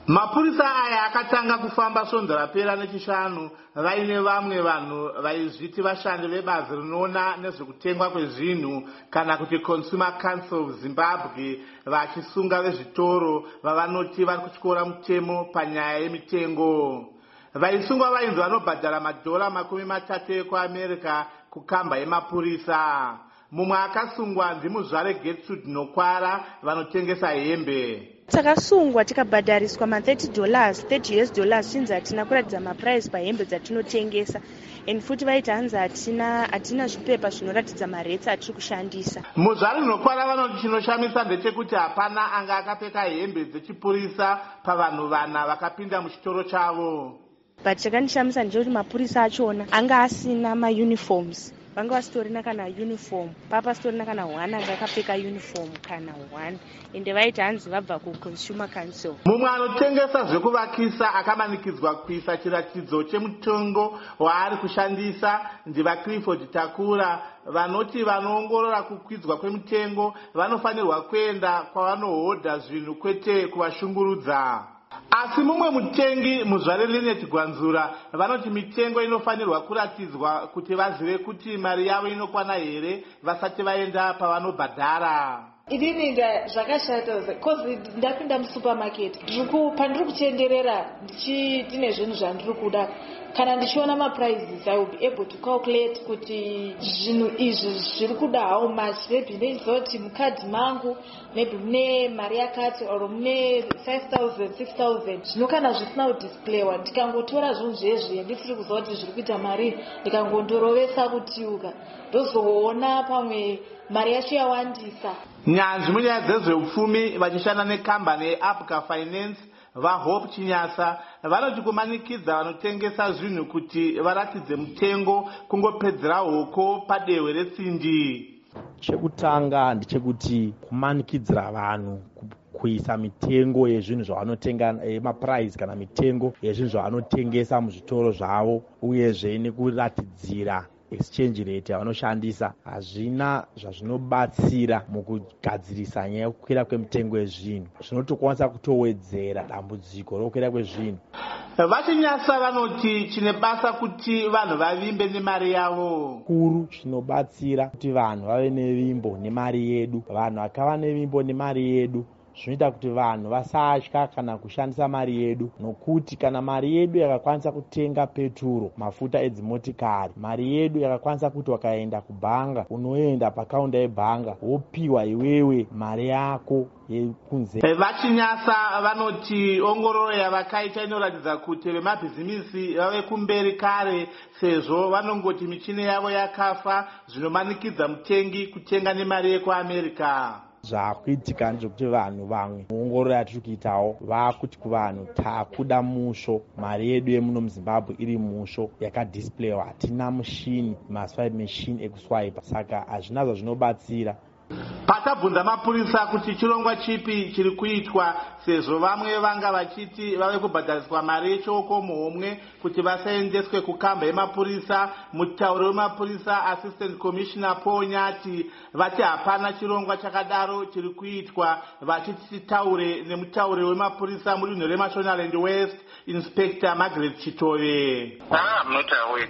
Mapurisa aya akatanga kufamba svondo rapera nechishanu vaine vamwe vanhu vaizviti vashandi vebazi rinoona nezvekutengwa kwezvinhu kana kuti Consumer Council of Zimbabwe vachisunga vezvitoro vavanoti vari kutyora mutemo panyaya yemitengo. Vaisungwa vainzi vanobhadhara madhora $30 ekuAmerica kukamba yemapurisa. Mumwe akasungwa ndimuzvare Gertrude Nokwara vanotengesa hembe. Takasungwa tikabhadhariswa $30 chinzi hatina kuratidza maprice pahembe dzatinotengesa, and futi vaiti hanzi hatina zvipepa zvinoratidza maretsi atiri kushandisa. Muzvare Nokwara vanoti chinoshamisa ndechekuti hapana anga akapfeka hembe dzechipurisa pavanhu vana vakapinda muchitoro chavo. But chakandishamisa ndechekuti mapurisa achona anga asina mauniforms. Vanga vasitorina kana uniform, papa sitorina kana one anga akapfeka uniform kana one, ende vaiti hanzi vabva kuConsumer Council. Mumwe anotengesa zvekuvakisa akamanikidzwa kuisa chiratidzo chemutengo waari kushandisa ndiva Clifford Takura vanoti vanoongorora kukwidzwa kwemitengo vanofanirwa kuenda kwavanohodha zvinhu kwete kuvashungurudza. Asi mumwe mutengi muzvare Linet Gwanzura vanoti mitengo inofanirwa kuratidzwa kuti vazive kuti mari yavo inokwana here vasati vaenda pavanobhadhara. Inini zvakashata because ndapinda musupermarket pandiri kutenderera ndine zvinhu zvandiri kuda, kana ndichiona maprices I will be able to calculate kuti zvinhu izvi zviri kuda how much, maybe ndezoti mukadhi mangu maybe mune mari yakati or mune 5,000 6,000 zvino kana zvisina kudisplayiwa ndikangotora zvinhu zvezvi ndisiri kuziva kuti zviri kuita mari ndikangondorovesa kutiuka ndozoona pamwe mari yacho yawandisa. Nyanzvi munyaya dzezveupfumi vachishanda nekambani yeApga Finance vaHope Chinyasa vanoti kumanikidza vanotengesa zvinhu kuti varatidze mutengo kungopedzera hoko padehwe retsindi. Chekutanga ndechekuti kumanikidzira vanhu kuisa mitengo yezvinhu zvavanotenga maprice kana mitengo yezvinhu zvavanotengesa muzvitoro zvavo uyezve nekuratidzira exchange rate yavanoshandisa hazvina zvazvinobatsira mukugadzirisa nyaya yekukwira kwemitengo yezvinhu, zvinotokwanisa kutowedzera dambudziko rokukwira kwezvinhu. Vachinyasa vanoti chine basa kuti vanhu vavimbe nemari yavo. Kuru chinobatsira kuti vanhu vave nevimbo nemari yedu. Vanhu vakava nevimbo nemari yedu zvinoita kuti vanhu vasatya kana kushandisa mari yedu, nokuti kana mari yedu yakakwanisa kutenga peturo, mafuta edzimotikari, mari yedu yakakwanisa kuti wakaenda kubhanga unoenda pakaunda yebhanga wopiwa iwewe mari yako yekunze. Vachinyasa vanoti ongororo yavakaita inoratidza kuti vemabhizimisi vave kumberi kare sezvo vanongoti michini yavo yakafa zvinomanikidza mutengi kutenga nemari yekuAmerica. Zvakuitika ndezvekuti vanhu vamwe muongororo yatiri kuitawo vakuti kuvanhu takuda musho, mari yedu yemuno muZimbabwe iri musho yakadisplayiwa, hatina mushini maswipe machine ekuswipa, saka hazvina zvazvinobatsira. Patabvunza mapurisa kuti chirongwa chipi chiri kuitwa sezvo vamwe vanga vachiti vave kubhadhariswa mari yechoko muhomwe kuti vasaendeswe kukamba yemapurisa, mutauri wemapurisa Assistant Commissioner Paul Nyati vati hapana chirongwa chakadaro chiri kuitwa, vachiti titaure nemutauri wemapurisa mudunhu reMashonaland West Inspector Margaret Chitove. I'm not aware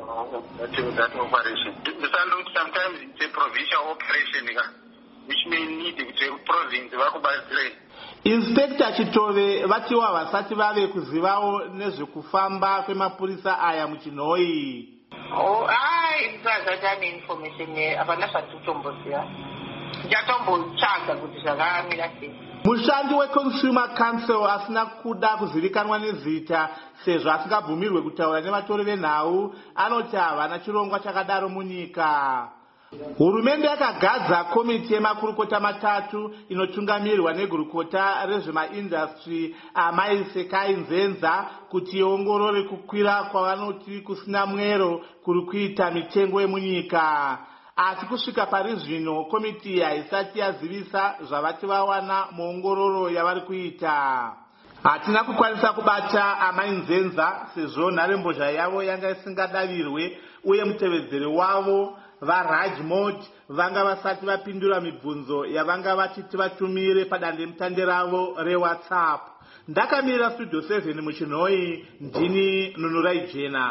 of that operation. Sometimes it's a provincial operation which may need to province vakubatsire. Inspector Chitove vatiwa vasati vave kuzivawo nezvekufamba kwemapurisa aya muchinhoi. Ndazatane information apana zvatitomboziva. Ndatombotsvaga kuti zvakamira sei. Mushandi weConsumer Council asina kuda kuzivikanwa nezita sezvo asingabvumirwe kutaura nevatori venhau anoti havana chirongwa chakadaro munyika. Hurumende yakagadza komiti yemakurukota matatu inotungamirwa negurukota rezvemaindastry Amai Sekai Nzenza kuti iongorore kukwira kwavanoti kusina mwero kuri kuita mitengo yemunyika. Asi kusvika pari zvino komiti haisati yazivisa zvavati vawana muongororo yavari kuita. Hatina kukwanisa kubata Amai Nzenza sezvo nharembozha yavo yanga isingadavirwe uye mutevedzeri wavo varajmod vanga vasati vapindura mibvunzo yavanga vachiti vatumire padandemutande ravo rewhatsapp. Ndakamirira studio 7 muchinhoi, ndini Nunurai Jena.